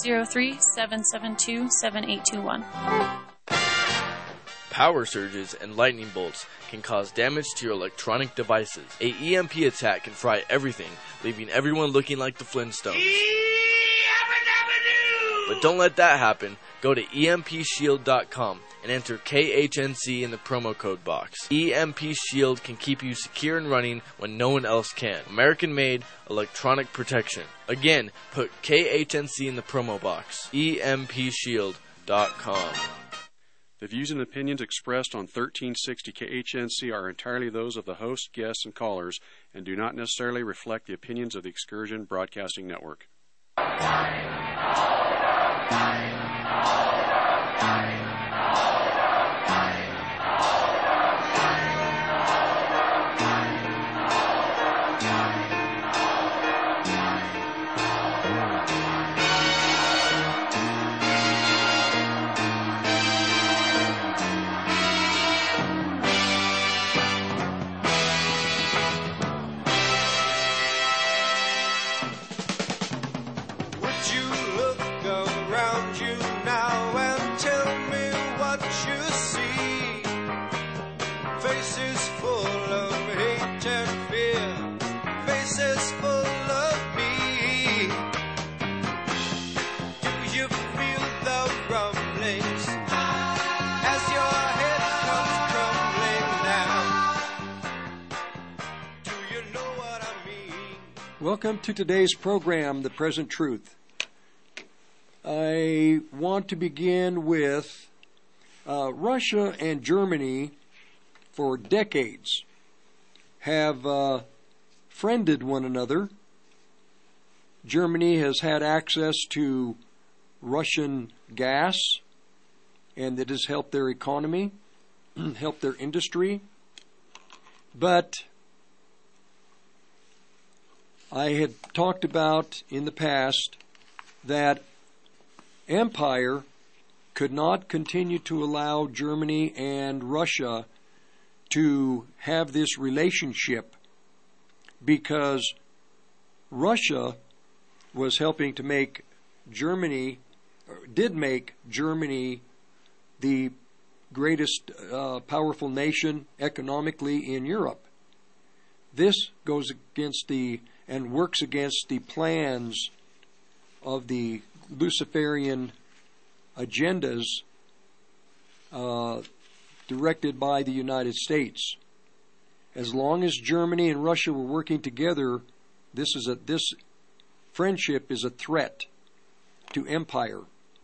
603-772-7821. Power surges and lightning bolts can cause damage to your electronic devices. A EMP attack can fry everything, leaving everyone looking like the Flintstones. But don't let that happen. Go to EMPShield.com and enter KHNC in the promo code box. EMP Shield can keep you secure and running when no one else can. American-made electronic protection. Again, put KHNC in the promo box. EMPShield.com. The views and opinions expressed on 1360 KHNC are entirely those of the host, guests, and callers, and do not necessarily reflect the opinions of the Excursion Broadcasting Network. Welcome to today's program, The Present Truth. I want to begin with Russia and Germany for decades have friended one another. Germany has had access to Russian gas, and it has helped their economy, helped their industry. But I had talked about in the past that empire could not continue to allow Germany and Russia to have this relationship because Russia was helping to make Germany, did make Germany the greatest powerful nation economically in Europe. This goes against and works against the plans of the Luciferian agendas directed by the United States. As long as Germany and Russia were working together, this friendship is a threat to empire.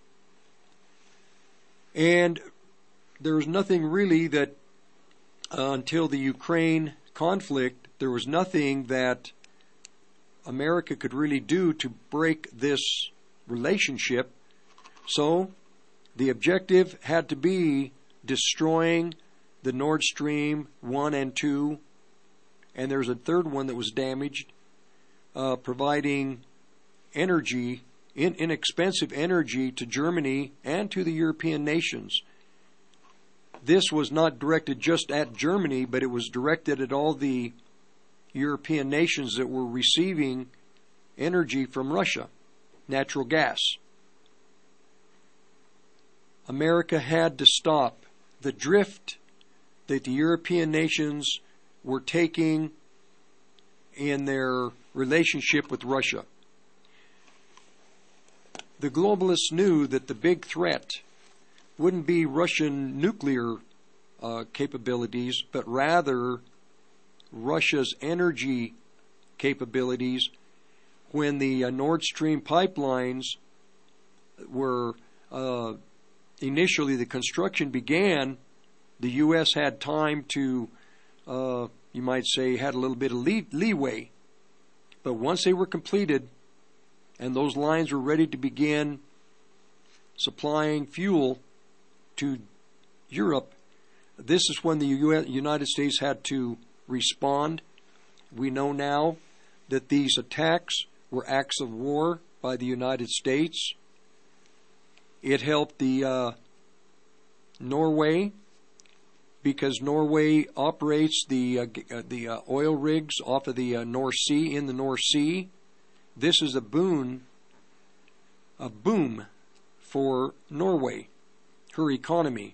And there was nothing really that until the Ukraine conflict, there was nothing that America could really do to break this relationship. So the objective had to be destroying the Nord Stream 1 and 2, and there's a third one that was damaged, providing energy, inexpensive energy to Germany and to the European nations. This was not directed just at Germany, but it was directed at all the European nations that were receiving energy from Russia, natural gas. America had to stop the drift that the European nations were taking in their relationship with Russia. The globalists knew that the big threat wouldn't be Russian nuclear capabilities, but rather Russia's energy capabilities. When the Nord Stream pipelines were initially, the construction began, the U.S. had time to, you might say, had a little bit of leeway. But once they were completed and those lines were ready to begin supplying fuel to Europe, this is when the United States had to respond. We know now that these attacks were acts of war by the United States. It helped the Norway, because Norway operates the oil rigs off of the North Sea, in the North Sea. This is a boon a boom for Norway, her economy.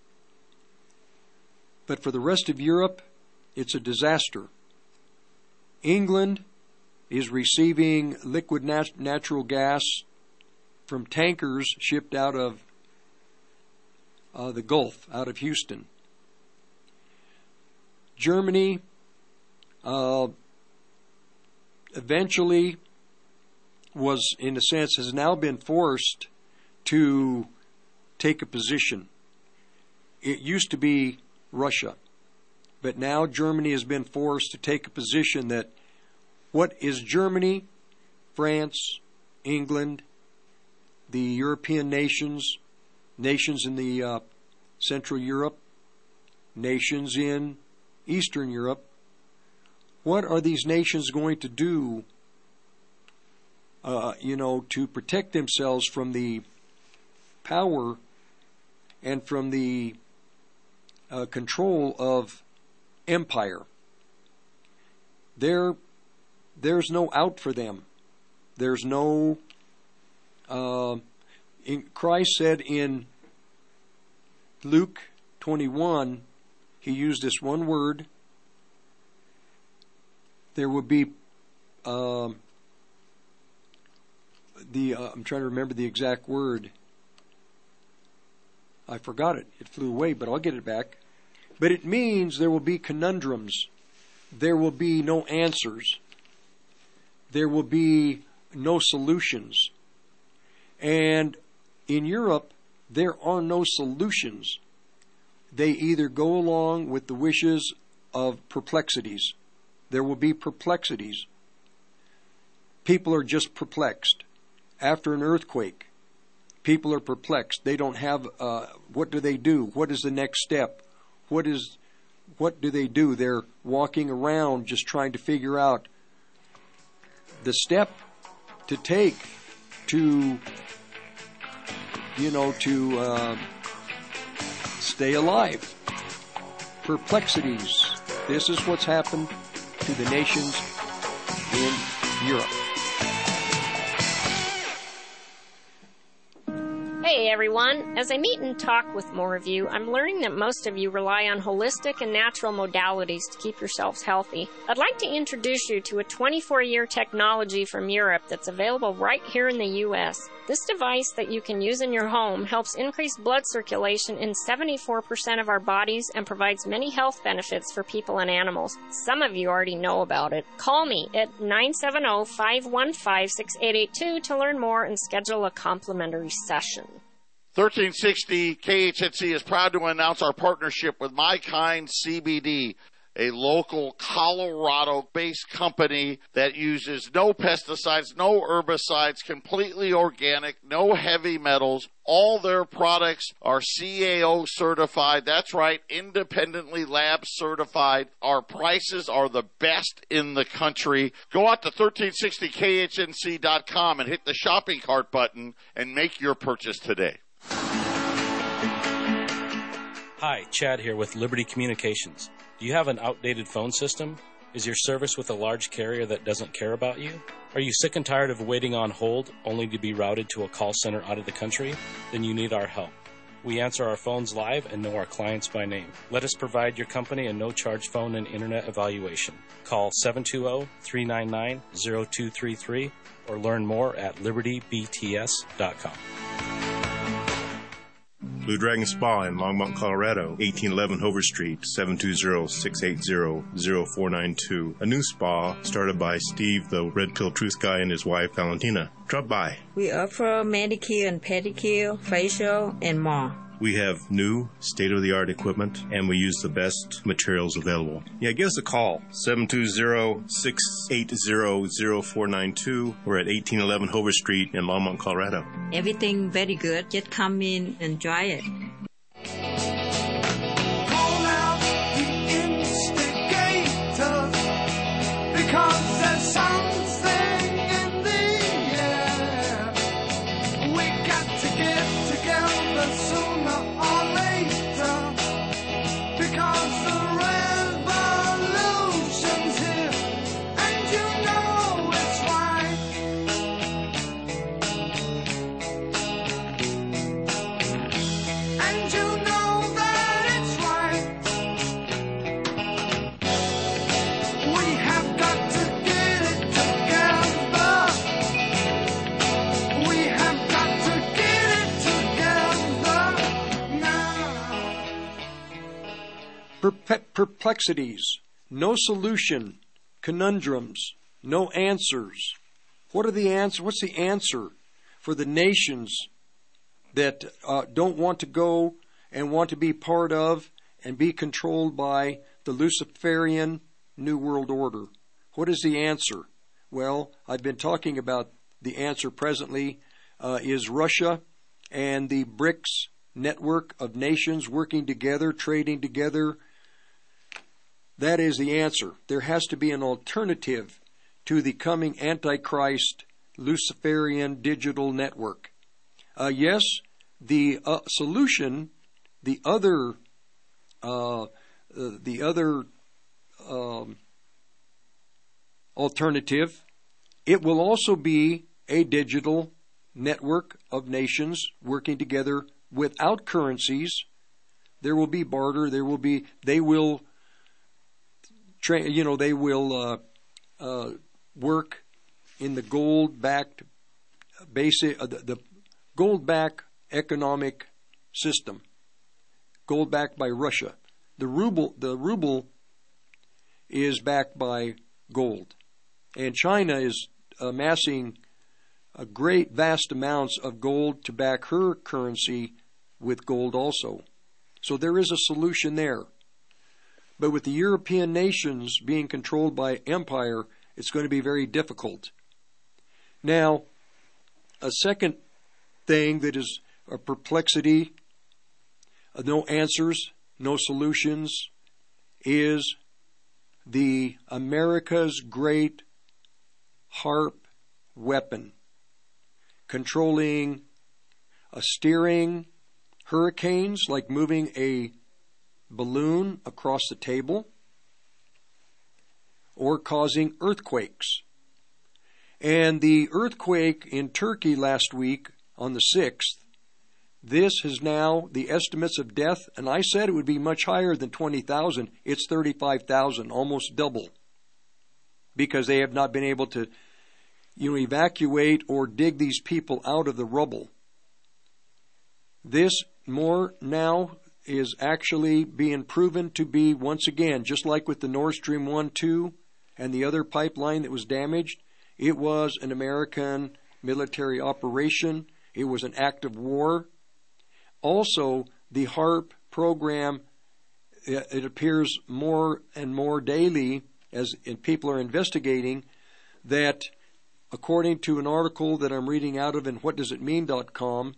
But for the rest of Europe, it's a disaster. England is receiving liquid natural gas from tankers shipped out of the Gulf, out of Houston. Germany eventually was, in a sense, has now been forced to take a position. It used to be Russia, but now Germany has been forced to take a position that what is Germany, France, England, the European nations, nations in the Central Europe, nations in Eastern Europe, what are these nations going to do, to protect themselves from the power and from the control of empire? There's no out for them. There's no... Christ said in Luke 21, he used this one word. There will be I'm trying to remember the exact word. I forgot it. It flew away, but I'll get it back. But it means there will be conundrums. There will be no answers. There will be no solutions. And in Europe, there are no solutions. They either go along with the wishes of perplexities. There will be perplexities. People are just perplexed. After an earthquake, people are perplexed. They don't have, what do they do? What is the next step? What do they do? They're walking around just trying to figure out the step to take to stay alive. Perplexities. This is what's happened to the nations in Europe. Hey everyone, as I meet and talk with more of you, I'm learning that most of you rely on holistic and natural modalities to keep yourselves healthy. I'd like to introduce you to a 24-year technology from Europe that's available right here in the U.S. This device that you can use in your home helps increase blood circulation in 74% of our bodies and provides many health benefits for people and animals. Some of you already know about it. Call me at 970-515-6882 to learn more and schedule a complimentary session. 1360 KHNC is proud to announce our partnership with My Kind CBD, a local Colorado-based company that uses no pesticides, no herbicides, completely organic, no heavy metals. All their products are CAO certified. That's right, independently lab certified. Our prices are the best in the country. Go out to 1360khnc.com and hit the shopping cart button and make your purchase today. Hi, Chad here with Liberty Communications. Do you have an outdated phone system? Is your service with a large carrier that doesn't care about you? Are you sick and tired of waiting on hold only to be routed to a call center out of the country? Then you need our help. We answer our phones live and know our clients by name. Let us provide your company a no-charge phone and internet evaluation. Call 720-399-0233 or learn more at libertybts.com. Blue Dragon Spa in Longmont, Colorado, 1811 Hover Street, 720-680-0492. A new spa started by Steve, the Red Pill Truth Guy, and his wife, Valentina. Drop by. We offer manicure and pedicure, facial, and more. We have new, state-of-the-art equipment, and we use the best materials available. Yeah, give us a call, 720-680-0492. We're at 1811 Hover Street in Longmont, Colorado. Everything very good. Just come in and try it. Call out the instigators, because there's something in the air. We got to get together sooner or later, because the revolution's here, and you know it's right. perplexities, no solution, conundrums, no answers. What are the answers? What's the answer for the nations that don't want to go and want to be part of and be controlled by the Luciferian New World Order? What is the answer? Well, I've been talking about the answer presently is Russia and the BRICS network of nations working together, trading together. That is the answer. There has to be an alternative to the coming Antichrist Luciferian digital network. Yes, the solution, the other alternative, it will also be a digital network of nations working together without currencies. There will be barter. They will work in the gold-backed the gold-backed economic system, gold-backed by Russia. The ruble is backed by gold, and China is amassing a great vast amounts of gold to back her currency with gold also. So there is a solution there. But with the European nations being controlled by empire, it's going to be very difficult. Now, a second thing that is a perplexity, no answers, no solutions, is the America's great HAARP weapon, controlling steering hurricanes, like moving a balloon across the table, or causing earthquakes. And the earthquake in Turkey last week on the 6th, this is now the estimates of death, and I said it would be much higher than 20,000. It's 35,000, almost double, because they have not been able to evacuate or dig these people out of the rubble. This more now is actually being proven to be, once again, just like with the Nord Stream 1, 2, and the other pipeline that was damaged, it was an American military operation. It was an act of war. Also, the HAARP program, it appears more and more daily as people are investigating that, according to an article that I'm reading out of in whatdoesitmean.com,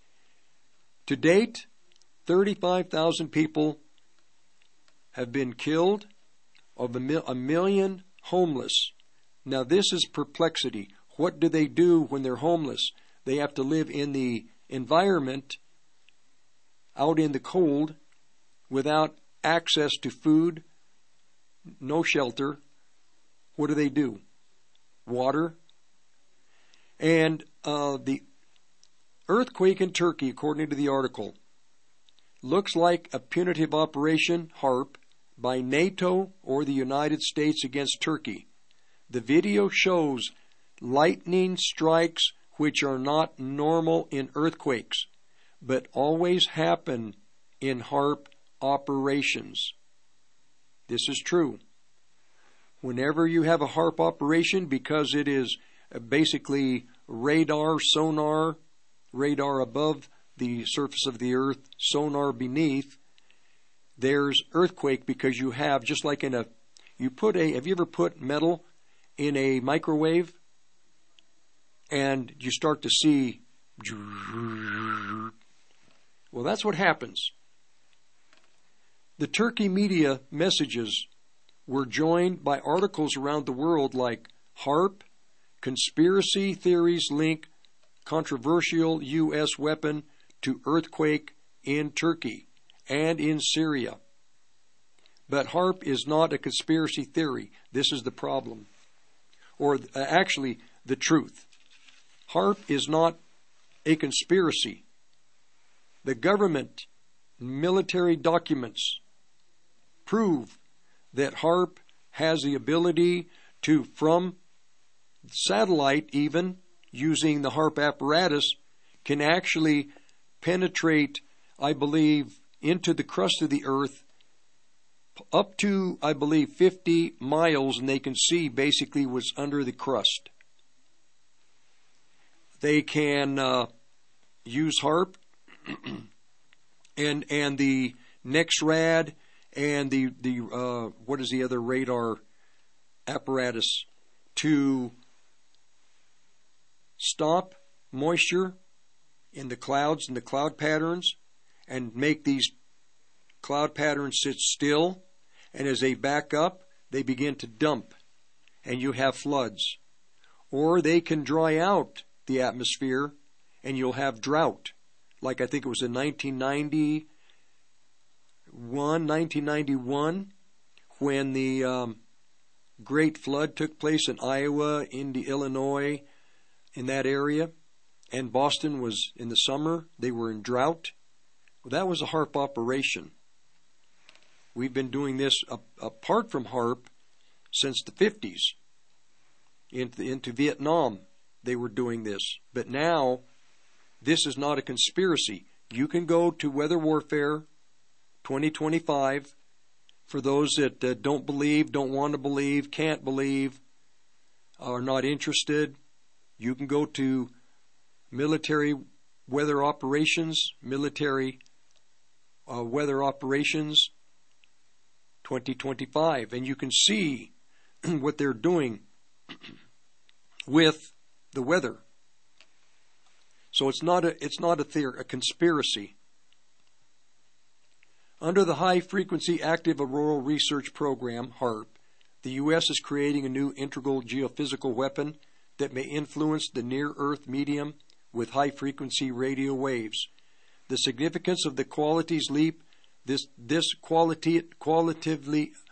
to date, 35,000 people have been killed, of a million homeless. Now this is perplexity. What do they do when they're homeless? They have to live in the environment, out in the cold, without access to food, no shelter. What do? Water. And the earthquake in Turkey, according to the article, looks like a punitive operation, HAARP, by NATO or the United States against Turkey. The video shows lightning strikes which are not normal in earthquakes, but always happen in HAARP operations. This is true. Whenever you have a HAARP operation, because it is basically radar, sonar, radar above the surface of the earth, sonar beneath, there's earthquake, because you have, just like have you ever put metal in a microwave and you start to see, well, that's what happens. The Turkey media messages were joined by articles around the world like HAARP, conspiracy theories link controversial U.S. weapon to earthquake in Turkey and in Syria. But HAARP is not a conspiracy theory. This is the problem. Or actually, the truth. HAARP is not a conspiracy. The government military documents prove that HAARP has the ability to, from satellite even, using the HAARP apparatus, can actually penetrate, I believe, into the crust of the earth up to, I believe, 50 miles, and they can see basically what's under the crust. They can use HARP and the NEXRAD and the what is the other radar apparatus to stop moisture in the clouds and the cloud patterns and make these cloud patterns sit still, and as they back up, they begin to dump, and you have floods. Or they can dry out the atmosphere, and you'll have drought, like I think it was in 1991, when the great flood took place in Iowa, into Illinois, in that area, and Boston was in the summer, they were in drought. Well, that was a HARP operation. We've been doing this apart from HARP since the 50s. Into Vietnam, they were doing this. But now, this is not a conspiracy. You can go to Weather Warfare 2025 for those that don't believe, don't want to believe, can't believe, are not interested. You can go to Military Weather Operations, Military Weather Operations 2025, and you can see what they're doing with the weather. So it's not a conspiracy. Under the High Frequency Active Auroral Research Program, HARP, the U.S. is creating a new integral geophysical weapon that may influence the near-Earth medium with high-frequency radio waves. The significance of the qualities leap, this qualitative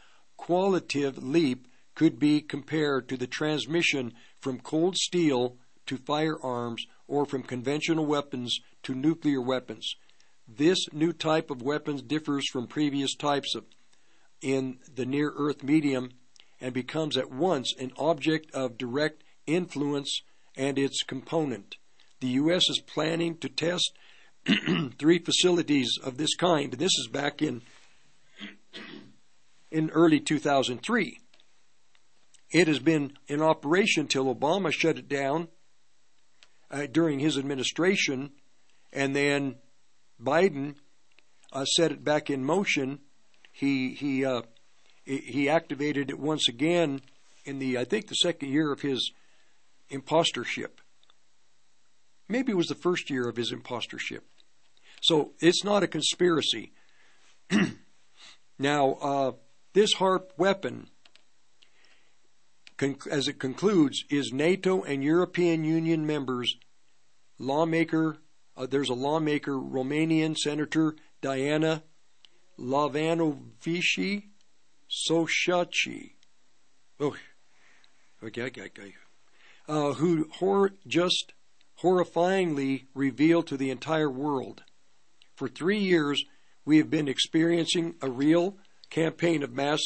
leap could be compared to the transmission from cold steel to firearms or from conventional weapons to nuclear weapons. This new type of weapons differs from previous types in the near-Earth medium and becomes at once an object of direct influence and its component. The U.S. is planning to test 3 facilities of this kind, and this is back in early 2003. It has been in operation till Obama shut it down during his administration, and then Biden set it back in motion. He activated it once again in the second year of his impostorship. Maybe it was the first year of his impostorship. So it's not a conspiracy. Now, this HARP weapon, as it concludes, is NATO and European Union members. There's a lawmaker, Romanian Senator Diana Lavanovici Soshachi, who just horrifyingly revealed to the entire world. For 3 years, we have been experiencing a real campaign of mass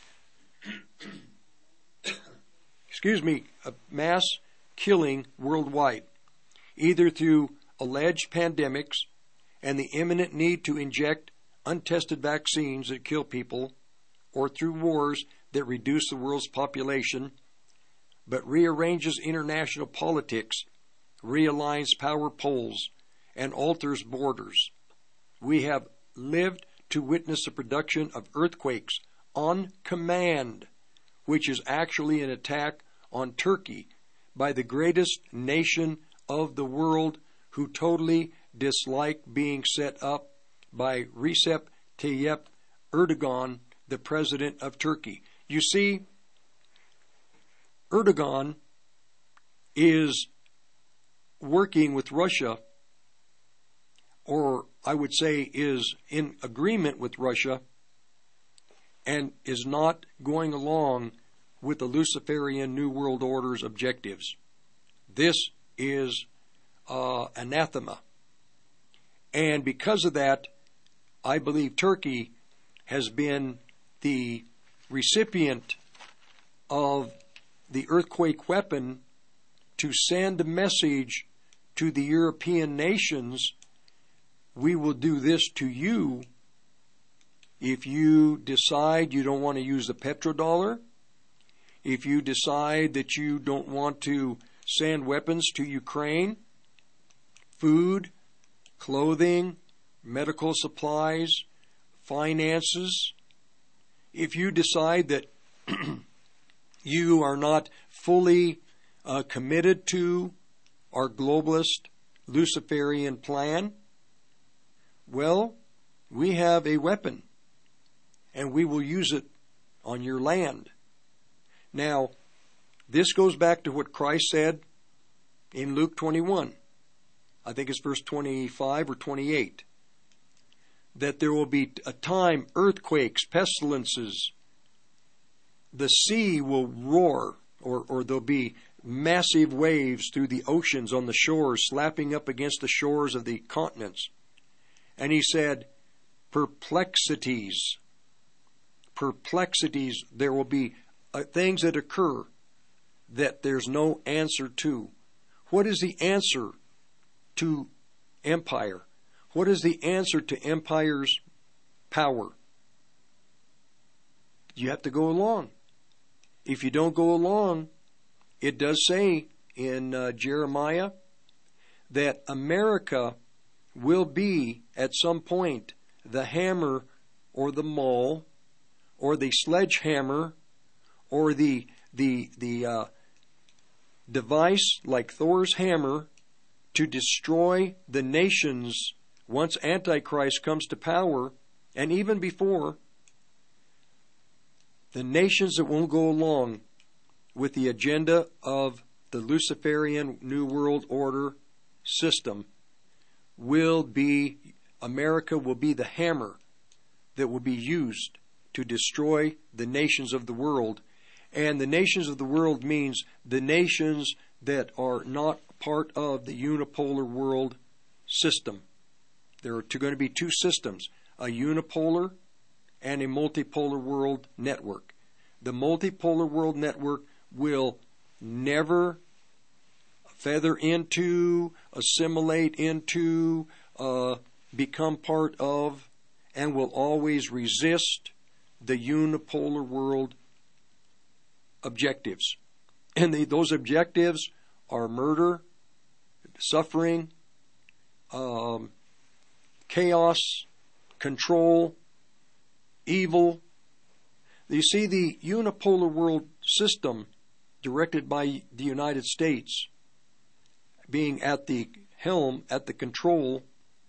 killing worldwide, either through alleged pandemics and the imminent need to inject untested vaccines that kill people, or through wars that reduce the world's population, but rearranges international politics, realigns power poles, and alters borders. We have lived to witness the production of earthquakes on command, which is actually an attack on Turkey by the greatest nation of the world, who totally dislike being set up by Recep Tayyip Erdogan, the president of Turkey. You see, Erdogan is working with Russia, or I would say is in agreement with Russia, and is not going along with the Luciferian New World Order's objectives. This is anathema. And because of that, I believe Turkey has been the recipient of the earthquake weapon to send a message to the European nations: we will do this to you if you decide you don't want to use the petrodollar, if you decide that you don't want to send weapons to Ukraine, food, clothing, medical supplies, finances, if you decide that you are not fully committed to our globalist Luciferian plan, well, we have a weapon, and we will use it on your land. Now, this goes back to what Christ said in Luke 21. I think it's verse 25 or 28. That there will be a time, earthquakes, pestilences. The sea will roar, or there'll be massive waves through the oceans on the shores, slapping up against the shores of the continents. And he said, perplexities, there will be things that occur that there's no answer to. What is the answer to empire? What is the answer to empire's power? You have to go along. If you don't go along, it does say in Jeremiah that America will be at some point the hammer or the maul or the sledgehammer or the device like Thor's hammer to destroy the nations once Antichrist comes to power, and even before, the nations that won't go along with the agenda of the Luciferian New World Order system will be, America will be the hammer that will be used to destroy the nations of the world. And the nations of the world means the nations that are not part of the unipolar world system. There are going to be two systems, a unipolar and a multipolar world network. The multipolar world network will never feather into, assimilate into, become part of, and will always resist the unipolar world objectives. And those objectives are murder, suffering, chaos, control, evil. You see, the unipolar world system directed by the United States being at the helm, at the control,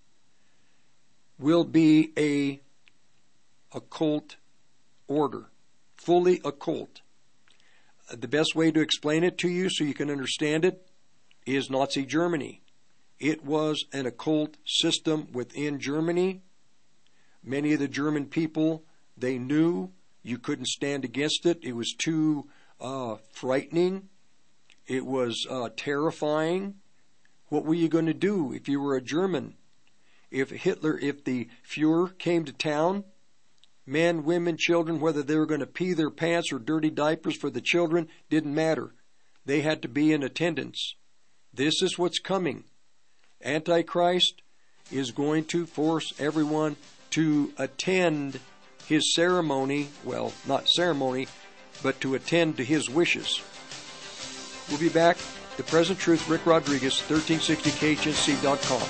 will be a occult order, fully occult. The best way to explain it to you so you can understand it is Nazi Germany. It was an occult system within Germany. Many of the German people, they knew you couldn't stand against it. It was too frightening. It was terrifying. What were you going to do if you were a German? If the Fuhrer came to town, men, women, children, whether they were going to pee their pants or dirty diapers for the children, didn't matter. They had to be in attendance. This is what's coming. Antichrist is going to force everyone to attend his ceremony, well, not ceremony, but to attend to his wishes. We'll be back. The Present Truth, Rick Rodriguez, 1360khnc.com.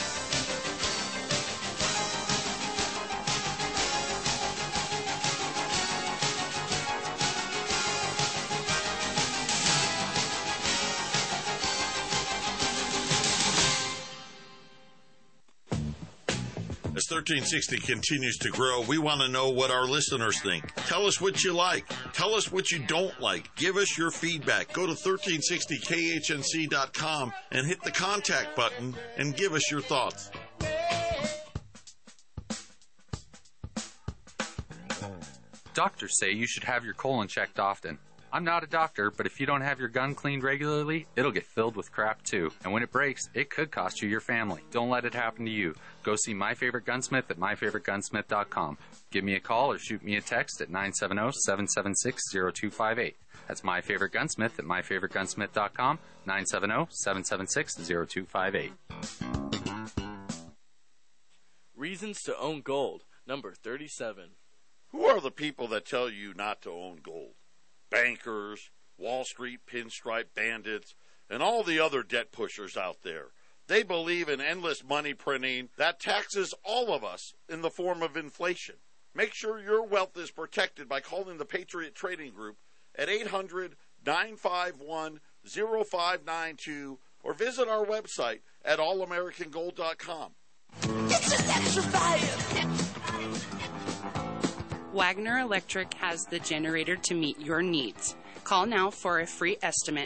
As 1360 continues to grow, we want to know what our listeners think. Tell us what you like. Tell us what you don't like. Give us your feedback. Go to 1360khnc.com and hit the contact button and give us your thoughts. Doctors say you should have your colon checked often. I'm not a doctor, but if you don't have your gun cleaned regularly, it'll get filled with crap too. And when it breaks, it could cost you your family. Don't let it happen to you. Go see My Favorite Gunsmith at myfavoritegunsmith.com. Give me a call or shoot me a text at 970-776-0258. That's My Favorite Gunsmith at myfavoritegunsmith.com, 970-776-0258. Reasons to own gold. Number 37. Who are the people that tell you not to own gold? Bankers, Wall Street pinstripe bandits, and all the other debt pushers out there. They believe in endless money printing that taxes all of us in the form of inflation. Make sure your wealth is protected by calling the Patriot Trading Group at 800-951-0592 or visit our website at allamericangold.com. Wagner Electric has the generator to meet your needs. Call now for a free estimate,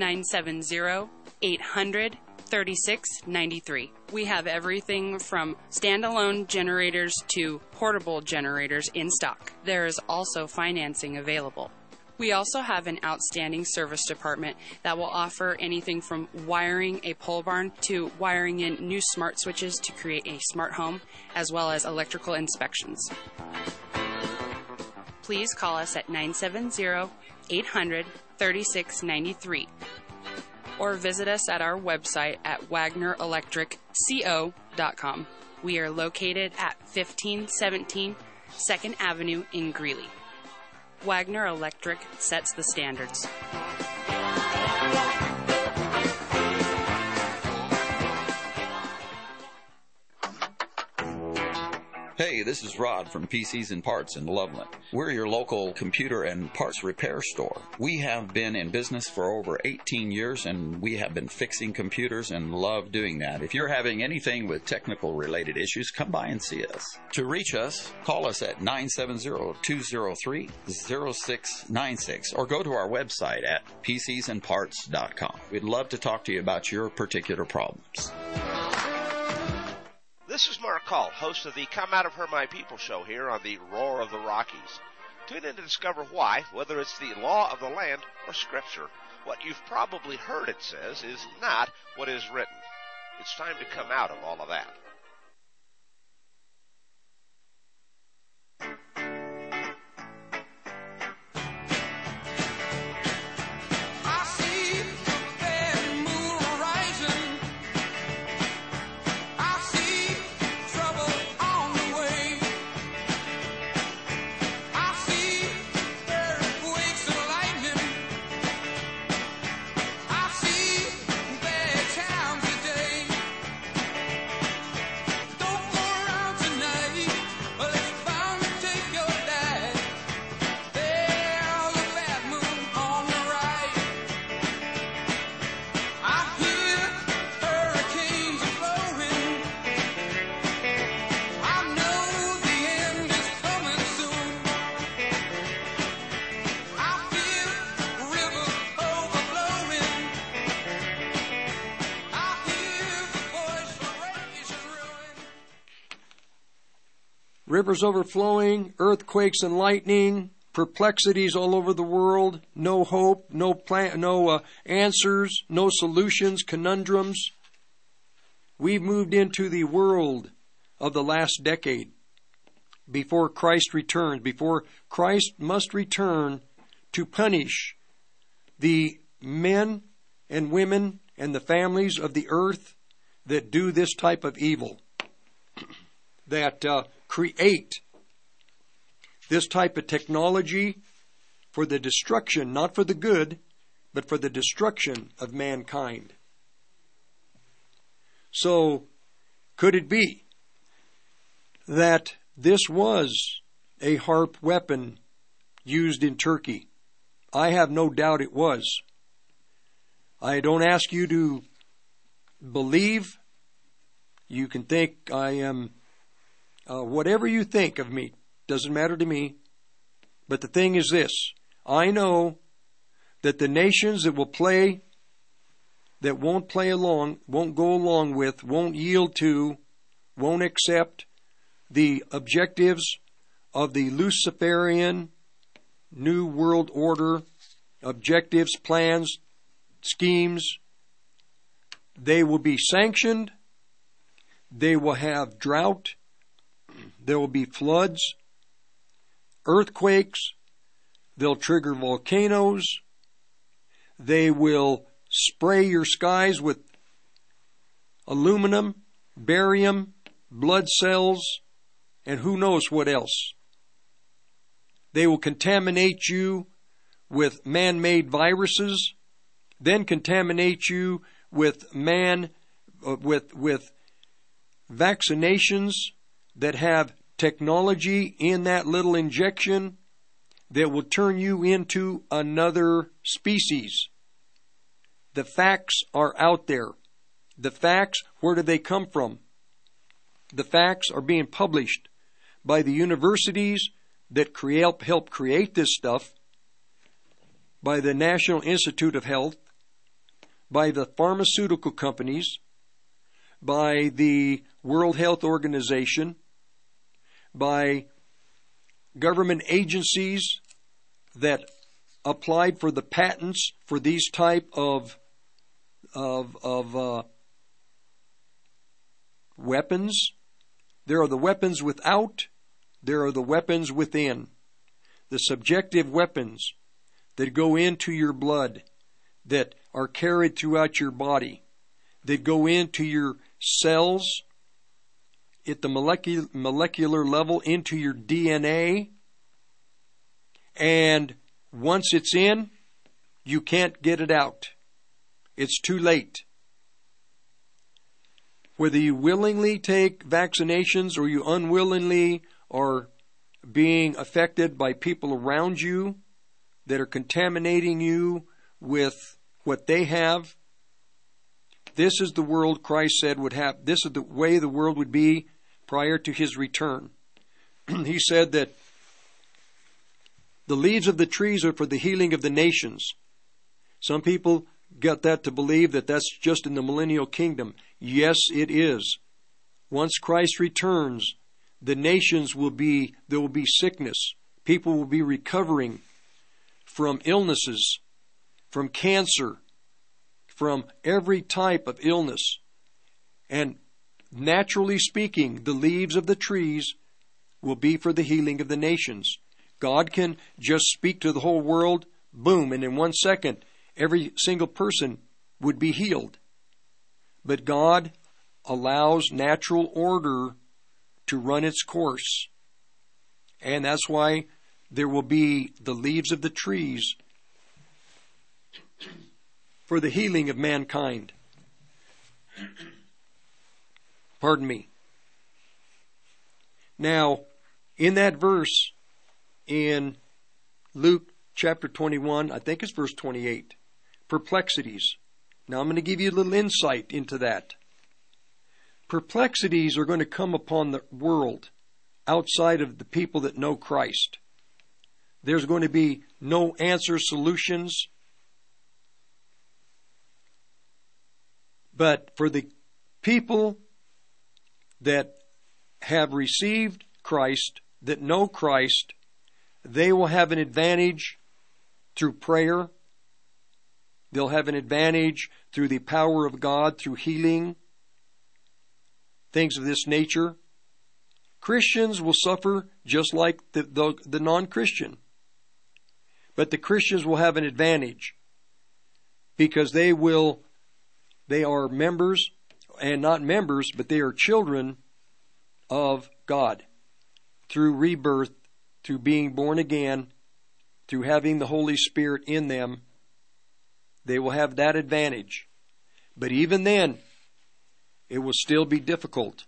970-800-3693. We have everything from standalone generators to portable generators in stock. There is also financing available. We also have an outstanding service department that will offer anything from wiring a pole barn to wiring in new smart switches to create a smart home, as well as electrical inspections. Please call us at 970-800-3693 or visit us at our website at wagnerelectricco.com. We are located at 1517 2nd Avenue in Greeley. Wagner Electric sets the standards. Hey, this is Rod from PCs and Parts in Loveland. We're your local computer and parts repair store. We have been in business for over 18 years, and we have been fixing computers and love doing that. If you're having anything with technical related issues, come by and see us. To reach us, call us at 970-203-0696 or go to our website at pcsandparts.com. We'd love to talk to you about your particular problems. This is Mark Call, host of the Come Out of Her My People show here on the Roar of the Rockies. Tune in to discover why, whether it's the law of the land or Scripture, what you've probably heard it says is not what is written. It's time to come out of all of that. Rivers overflowing, earthquakes and lightning, perplexities all over the world, no hope, no answers, no solutions, conundrums. We've moved into the world of the last decade before Christ returns, before Christ must return to punish the men and women and the families of the earth that do this type of evil, that create this type of technology for the destruction, not for the good, but for the destruction of mankind. So, could it be that this was a HAARP weapon used in Turkey? I have no doubt it was. I don't ask you to believe. You can think I am whatever you think of me, doesn't matter to me. But the thing is this, I know that the nations that will play, that won't play along, won't go along with, won't yield to, won't accept the objectives of the Luciferian New World Order, objectives, plans, schemes, they will be sanctioned, they will have drought, there will be floods, earthquakes, they'll trigger volcanoes, they will spray your skies with aluminum, barium, blood cells, and who knows what else. They will contaminate you with man-made viruses, then contaminate you with with vaccinations that have technology in that little injection that will turn you into another species. The facts are out there. The facts, where do they come from? The facts are being published by the universities that help create this stuff, by the National Institute of Health, by the pharmaceutical companies, by the World Health Organization, by government agencies that applied for the patents for these type of weapons. There are the weapons without, there are the weapons within. The subjective weapons that go into your blood, that are carried throughout your body, that go into your cells at the molecular level, into your DNA, and once it's in, you can't get it out. It's too late. Whether you willingly take vaccinations or you unwillingly are being affected by people around you that are contaminating you with what they have, this is the world Christ said would happen. This is the way the world would be prior to His return. He said that the leaves of the trees are for the healing of the nations. Some people got that to believe that that's just in the millennial kingdom. Yes, it is. Once Christ returns, the nations there will be sickness. People will be recovering from illnesses, from cancer, from every type of illness. And naturally speaking, the leaves of the trees will be for the healing of the nations. God can just speak to the whole world, boom, and in 1 second, every single person would be healed. But God allows natural order to run its course. And that's why there will be the leaves of the trees for the healing of mankind. Pardon me. Now, in that verse, in Luke chapter 21, I think it's verse 28, perplexities. Now I'm going to give you a little insight into that. Perplexities are going to come upon the world outside of the people that know Christ. There's going to be no answer solutions. But for the people that have received Christ, that know Christ, they will have an advantage through prayer. They'll have an advantage through the power of God, through healing, things of this nature. Christians will suffer just like the non-Christian. But the Christians will have an advantage because they are members, and not members, but they are children of God through rebirth, through being born again, through having the Holy Spirit in them. They will have that advantage. But even then, it will still be difficult.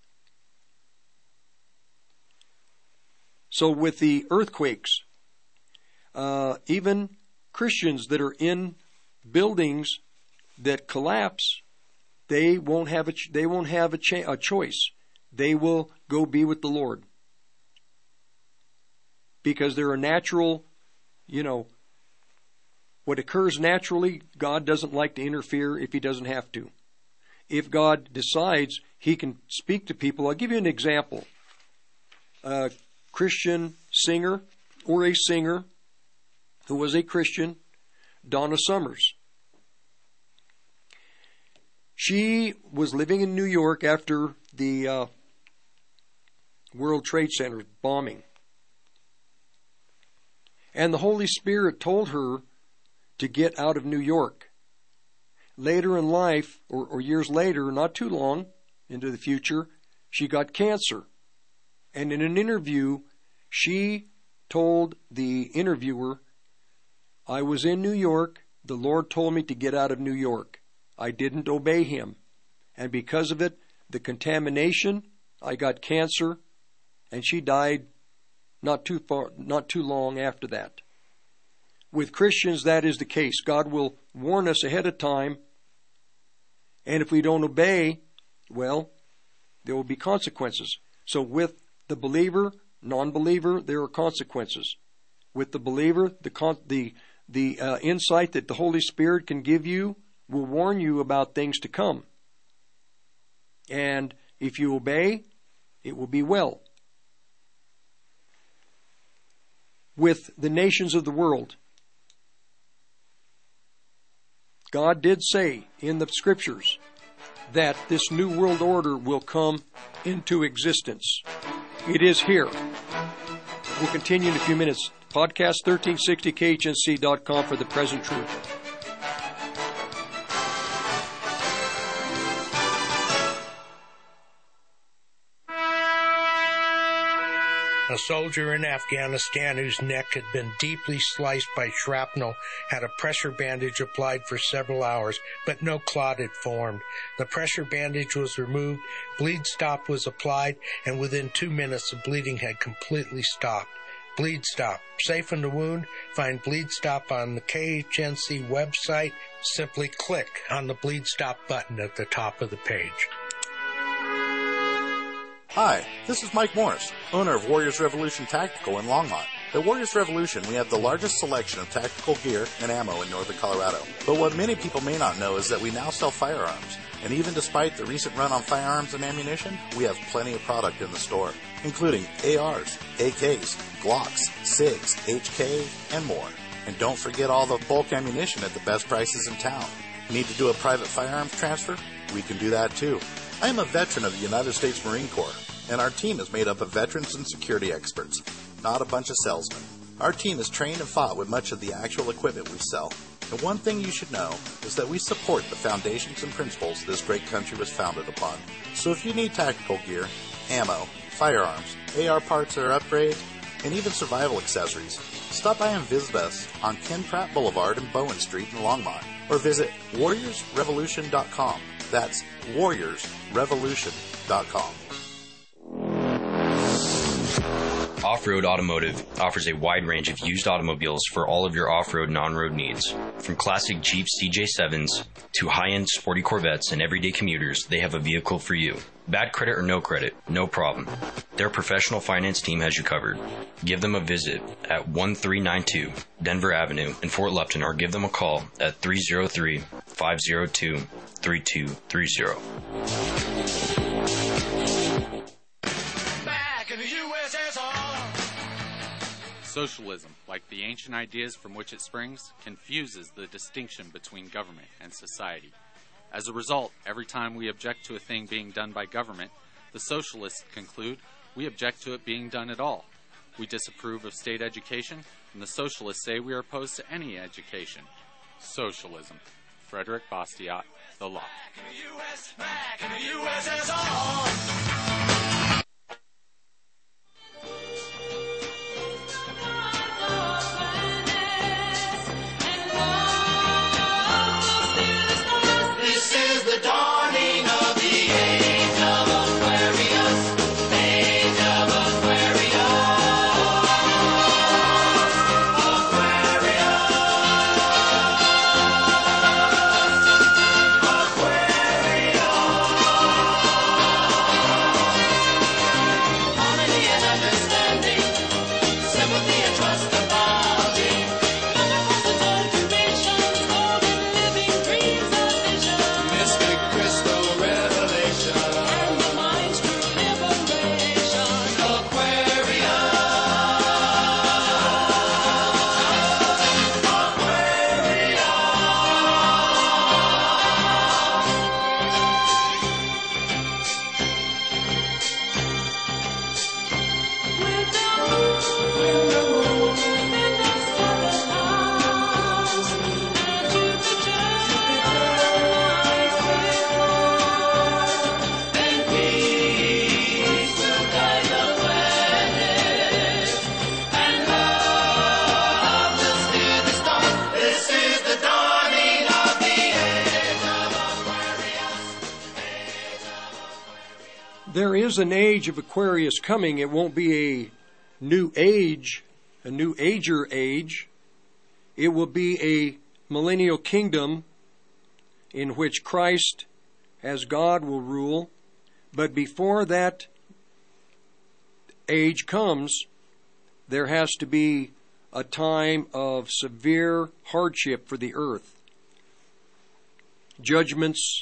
So with the earthquakes, even Christians that are in buildings that collapse, they won't have a choice. They will go be with the Lord. Because they're a natural, what occurs naturally, God doesn't like to interfere if He doesn't have to. If God decides He can speak to people, I'll give you an example. A Christian singer, or a singer who was a Christian, Donna Summers. She was living in New York after the World Trade Center bombing. And the Holy Spirit told her to get out of New York. Later in life, or years later, not too long into the future, she got cancer. And in an interview, she told the interviewer, I was in New York. The Lord told me to get out of New York. I didn't obey him. And because of it, the contamination, I got cancer, and she died not too long after that. With Christians, that is the case. God will warn us ahead of time, and if we don't obey, well, there will be consequences. So with the believer, non-believer, there are consequences. With the believer, the insight that the Holy Spirit can give you will warn you about things to come. And if you obey, it will be well. With the nations of the world, God did say in the Scriptures that this new world order will come into existence. It is here. We'll continue in a few minutes. Podcast 1360khnc.com for the present truth. A soldier in Afghanistan whose neck had been deeply sliced by shrapnel had a pressure bandage applied for several hours, but no clot had formed. The pressure bandage was removed, bleed stop was applied, and within 2 minutes the bleeding had completely stopped. Bleed Stop. Safe in the wound. Find Bleed Stop on the KHNC website. Simply click on the Bleed Stop button at the top of the page. Hi, this is Mike Morris, owner of Warriors Revolution Tactical in Longmont. At Warriors Revolution, we have the largest selection of tactical gear and ammo in northern Colorado. But what many people may not know is that we now sell firearms. And even despite the recent run on firearms and ammunition, we have plenty of product in the store, including ARs, AKs, Glocks, SIGs, HK, and more. And don't forget all the bulk ammunition at the best prices in town. Need to do a private firearms transfer? We can do that too. I am a veteran of the United States Marine Corps, and our team is made up of veterans and security experts, not a bunch of salesmen. Our team is trained and fought with much of the actual equipment we sell. And one thing you should know is that we support the foundations and principles this great country was founded upon. So if you need tactical gear, ammo, firearms, AR parts or upgrades, and even survival accessories, stop by and visit us on Ken Pratt Boulevard and Bowen Street in Longmont, or visit warriorsrevolution.com. That's warriorsrevolution.com. Off-Road Automotive offers a wide range of used automobiles for all of your off-road and on-road needs. From classic Jeep CJ7s to high-end sporty Corvettes and everyday commuters, they have a vehicle for you. Bad credit or no credit, no problem. Their professional finance team has you covered. Give them a visit at 1392 Denver Avenue in Fort Lupton, or give them a call at 303-502-3230. Back in the USSR. Socialism, like the ancient ideas from which it springs, confuses the distinction between government and society. As a result, every time we object to a thing being done by government, the socialists conclude we object to it being done at all. We disapprove of state education, and the socialists say we are opposed to any education. Socialism. Frederick Bastiat, The Law. Back in the USSR. there is an age of Aquarius coming. It won't be a new age, a new ager age. It will be a millennial kingdom in which Christ as God will rule. But before that age comes, there has to be a time of severe hardship for the earth. Judgments,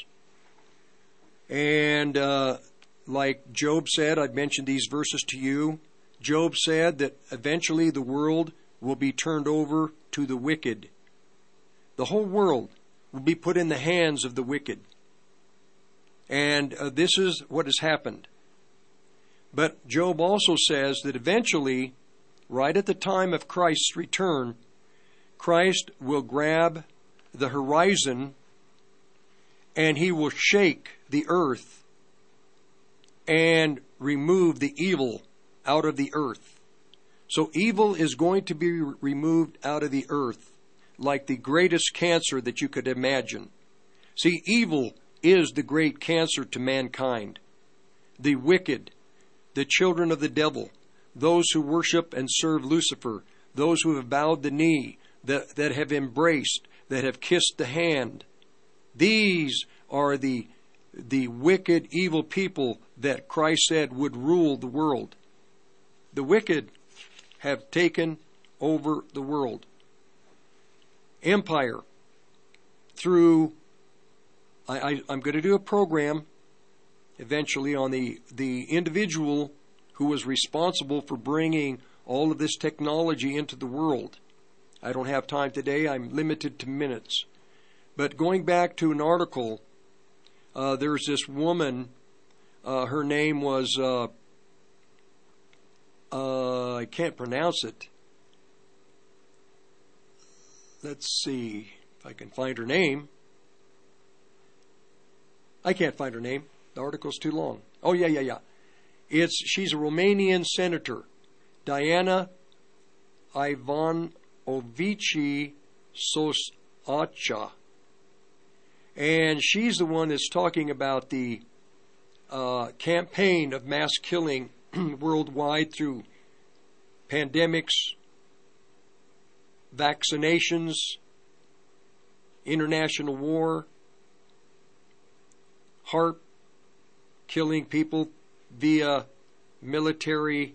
and like Job said, I've mentioned these verses to you. Job said that eventually the world will be turned over to the wicked. The whole world will be put in the hands of the wicked. And this is what has happened. But Job also says that eventually, right at the time of Christ's return, Christ will grab the horizon and he will shake the earth and remove the evil out of the earth. So evil is going to be removed out of the earth like the greatest cancer that you could imagine. See, evil is the great cancer to mankind. The wicked, the children of the devil, those who worship and serve Lucifer, those who have bowed the knee, that have embraced, that have kissed the hand. These are the wicked, evil people that Christ said would rule the world. The wicked have taken over the world. Empire. Through, I'm going to do a program eventually on the individual who was responsible for bringing all of this technology into the world. I don't have time today. I'm limited to minutes. But going back to an article, there's this woman. Her name was, I can't pronounce it. Let's see if I can find her name. I can't find her name. The article's too long. Oh, yeah. She's a Romanian senator, Diana Ivanovici Sosacea. And she's the one that's talking about the campaign of mass killing worldwide through pandemics, vaccinations, international war, HAARP, killing people via military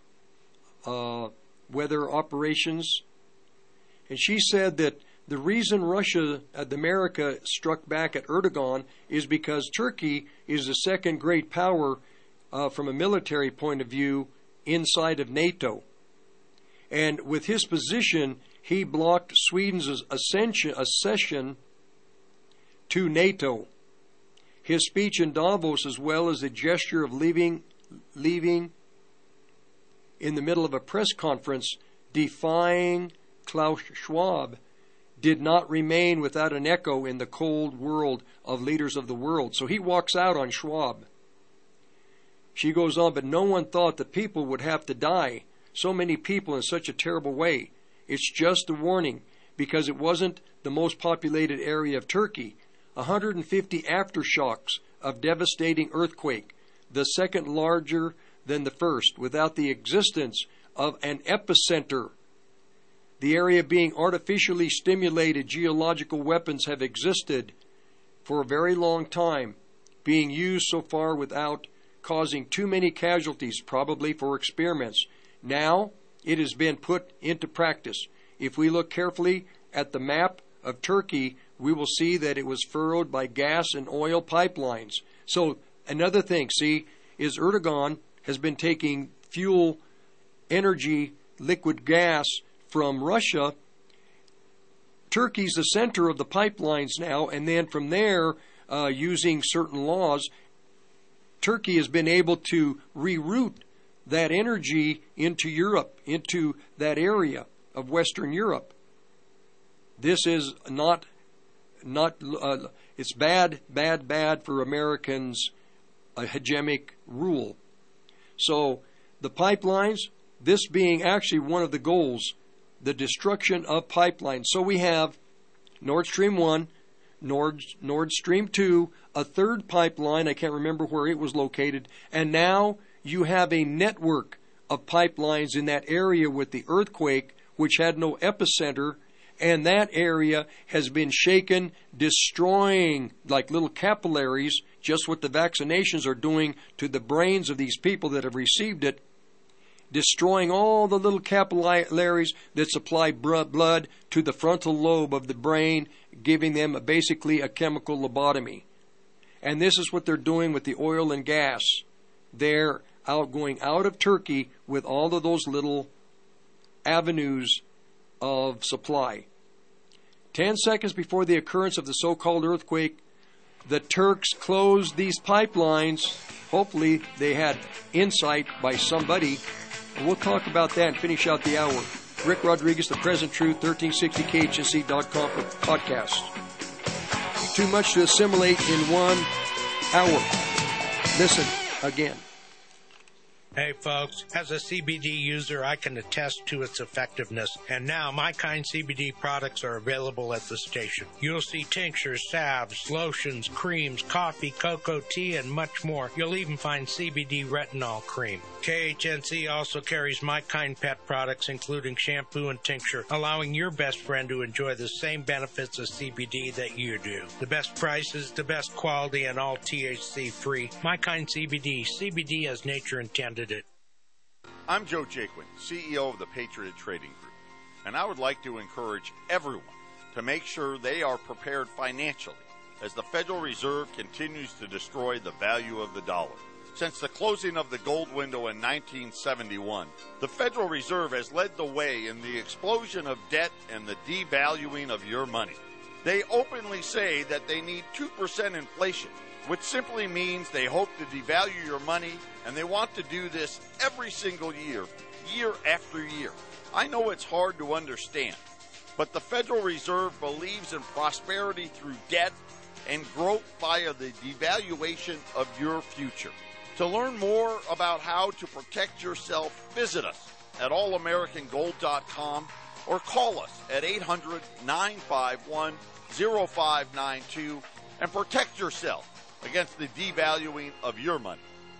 weather operations. And she said that the reason America struck back at Erdogan is because Turkey is the second great power from a military point of view inside of NATO. And with his position, he blocked Sweden's accession to NATO. His speech in Davos, as well as a gesture of leaving in the middle of a press conference defying Klaus Schwab, did not remain without an echo in the cold world of leaders of the world. So he walks out on Schwab. She goes on, but no one thought that people would have to die. So many people in such a terrible way. It's just a warning, because it wasn't the most populated area of Turkey. 150 aftershocks of devastating earthquake, the second larger than the first, without the existence of an epicenter. The area being artificially stimulated geological weapons have existed for a very long time, being used so far without causing too many casualties, probably for experiments. Now it has been put into practice. If we look carefully at the map of Turkey, we will see that it was furrowed by gas and oil pipelines. So another thing, is Erdogan has been taking fuel, energy, liquid gas from Russia. Turkey's the center of the pipelines now, and then from there, using certain laws, Turkey has been able to reroute that energy into Europe, into that area of Western Europe. This is not it's bad for Americans' hegemonic rule. So the pipelines, this being actually one of the goals, the destruction of pipelines. So we have Nord Stream 1, Nord Stream 2, a third pipeline, I can't remember where it was located, and now you have a network of pipelines in that area with the earthquake, which had no epicenter, and that area has been shaken, destroying like little capillaries, just what the vaccinations are doing to the brains of these people that have received it, destroying all the little capillaries that supply blood to the frontal lobe of the brain, giving them basically a chemical lobotomy. And this is what they're doing with the oil and gas. They're going out of Turkey with all of those little avenues of supply. 10 seconds before the occurrence of the so-called earthquake, the Turks closed these pipelines. Hopefully they had insight by somebody. And we'll talk about that and finish out the hour. Rick Rodriguez, The Present Truth, 1360khnc.com podcast. Too much to assimilate in 1 hour. Listen again. Hey folks, as a CBD user, I can attest to its effectiveness, and now My Kind CBD products are available at the station. You'll see tinctures, salves, lotions, creams, coffee, cocoa, tea, and much more. You'll even find CBD retinol cream. KHNC also carries My Kind pet products, including shampoo and tincture, allowing your best friend to enjoy the same benefits of CBD that you do. The best prices, the best quality, and all THC-free. My Kind CBD. CBD as nature intended it. I'm Joe Jaquin, CEO of the Patriot Trading Group, and I would like to encourage everyone to make sure they are prepared financially as the Federal Reserve continues to destroy the value of the dollar. Since the closing of the gold window in 1971, the Federal Reserve has led the way in the explosion of debt and the devaluing of your money. They openly say that they need 2% inflation, which simply means they hope to devalue your money, and they want to do this every single year, year after year. I know it's hard to understand, but the Federal Reserve believes in prosperity through debt and growth via the devaluation of your future. To learn more about how to protect yourself, visit us at allamericangold.com or call us at 800-951-0592 and protect yourself against the devaluing of your money.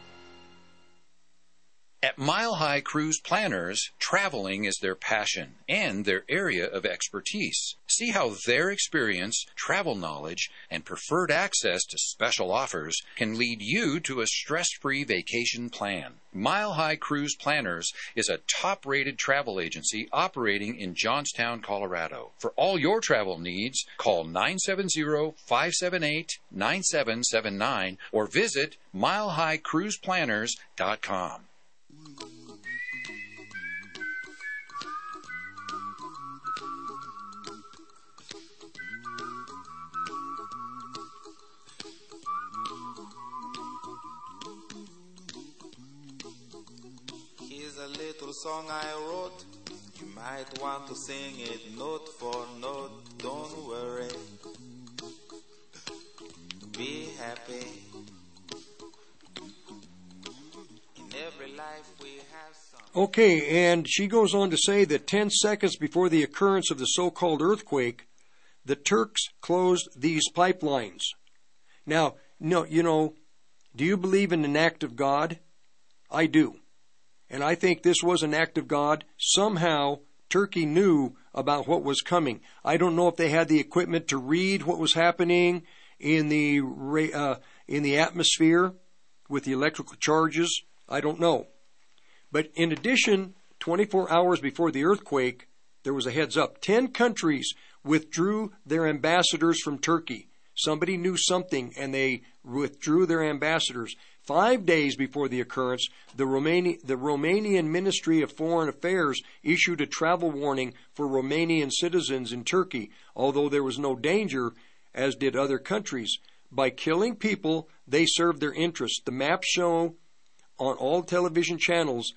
At Mile High Cruise Planners, traveling is their passion and their area of expertise. See how their experience, travel knowledge, and preferred access to special offers can lead you to a stress-free vacation plan. Mile High Cruise Planners is a top-rated travel agency operating in Johnstown, Colorado. For all your travel needs, call 970-578-9779 or visit milehighcruiseplanners.com. Here's a little song I wrote. You might want to sing it note for note. Don't worry. Be happy. In every life we have some. Okay, and she goes on to say that 10 seconds before the occurrence of the so-called earthquake, the Turks closed these pipelines. Now, no, do you believe in an act of God? I do. And I think this was an act of God. Somehow, Turkey knew about what was coming. I don't know if they had the equipment to read what was happening in the atmosphere with the electrical charges. I don't know. But in addition, 24 hours before the earthquake, there was a heads up. 10 countries withdrew their ambassadors from Turkey. Somebody knew something, and they withdrew their ambassadors. 5 days before the occurrence, the Romanian Ministry of Foreign Affairs issued a travel warning for Romanian citizens in Turkey, although there was no danger, as did other countries. By killing people, they served their interests. The maps show on all television channels,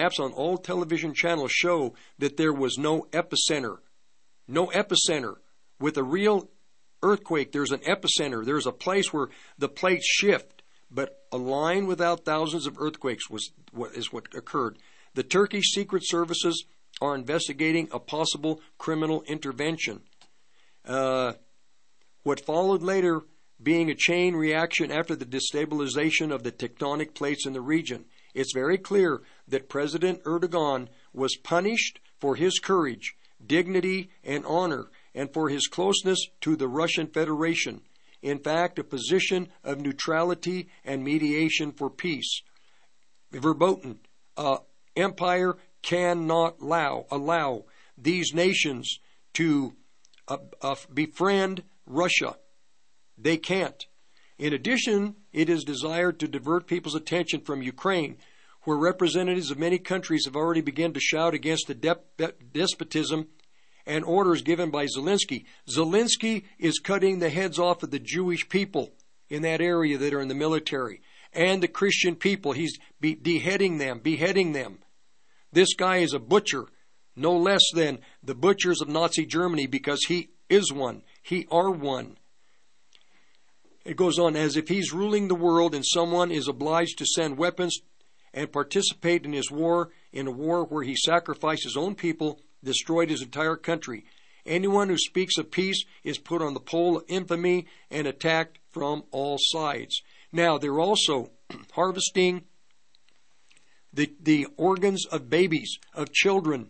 show that there was no epicenter. No epicenter. With a real earthquake, there's an epicenter. There's a place where the plates shift. But a line without thousands of earthquakes is what occurred. The Turkish secret services are investigating a possible criminal intervention. What followed later being a chain reaction after the destabilization of the tectonic plates in the region. It's very clear that President Erdogan was punished for his courage, dignity, and honor, and for his closeness to the Russian Federation. In fact, a position of neutrality and mediation for peace. Verboten, empire cannot allow these nations to befriend Russia. They can't. In addition, it is desired to divert people's attention from Ukraine, where representatives of many countries have already begun to shout against the despotism and orders given by Zelensky. Zelensky is cutting the heads off of the Jewish people in that area that are in the military and the Christian people. He's beheading them. This guy is a butcher, no less than the butchers of Nazi Germany, because he is one. He are one. It goes on, as if he's ruling the world and someone is obliged to send weapons and participate in his war, in a war where he sacrificed his own people, destroyed his entire country. Anyone who speaks of peace is put on the pole of infamy and attacked from all sides. Now, they're also harvesting the organs of babies, of children.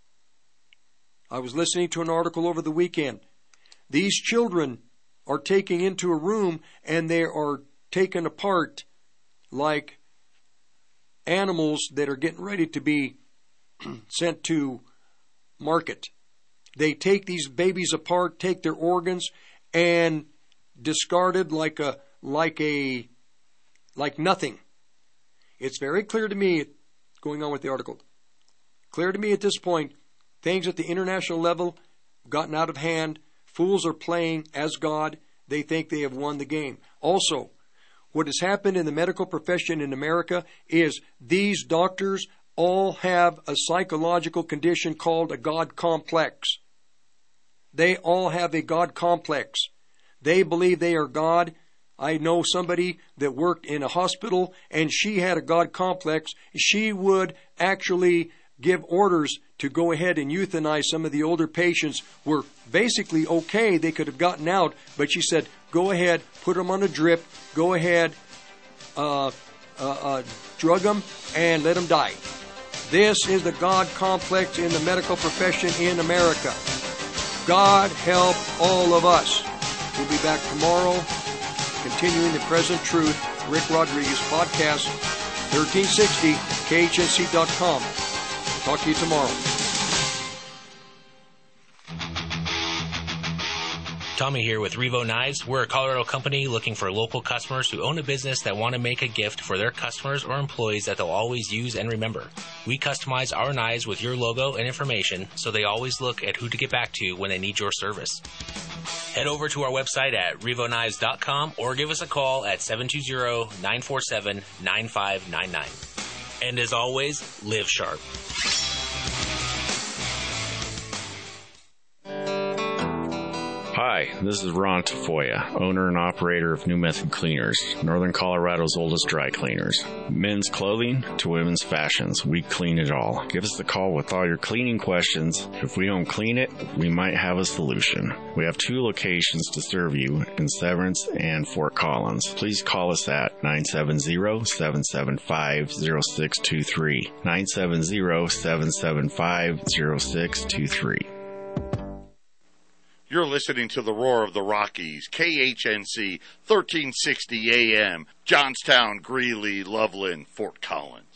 I was listening to an article over the weekend. These children are taken into a room and they are taken apart like animals that are getting ready to be sent to market. They take these babies apart, take their organs, and discard it like nothing. It's very clear to me, going on with the article, clear to me at this point, things at the international level gotten out of hand. Fools are playing as God. They think they have won the game. Also, what has happened in the medical profession in America is these doctors all have a psychological condition called a God complex. They all have a God complex. They believe they are God. I know somebody that worked in a hospital and she had a God complex. She would actually give orders to go ahead and euthanize some of the older patients. Were basically okay. They could have gotten out, but she said, go ahead, put them on a drip, go ahead, drug them, and let them die. This is the God complex in the medical profession in America. God help all of us. We'll be back tomorrow, continuing the present truth. Rick Rodriguez podcast, 1360 KHNC.com. Talk to you tomorrow. Tommy here with Revo Knives. We're a Colorado company looking for local customers who own a business that want to make a gift for their customers or employees that they'll always use and remember. We customize our knives with your logo and information so they always look at who to get back to when they need your service. Head over to our website at revoknives.com or give us a call at 720-947-9599. And as always, live sharp. Hi, this is Ron Tafoya, owner and operator of New Method Cleaners, Northern Colorado's oldest dry cleaners. Men's clothing to women's fashions, we clean it all. Give us a call with all your cleaning questions. If we don't clean it, we might have a solution. We have 2 locations to serve you in Severance and Fort Collins. Please call us at 970-775-0623. 970-775-0623. You're listening to the Roar of the Rockies, KHNC, 1360 AM, Johnstown, Greeley, Loveland, Fort Collins.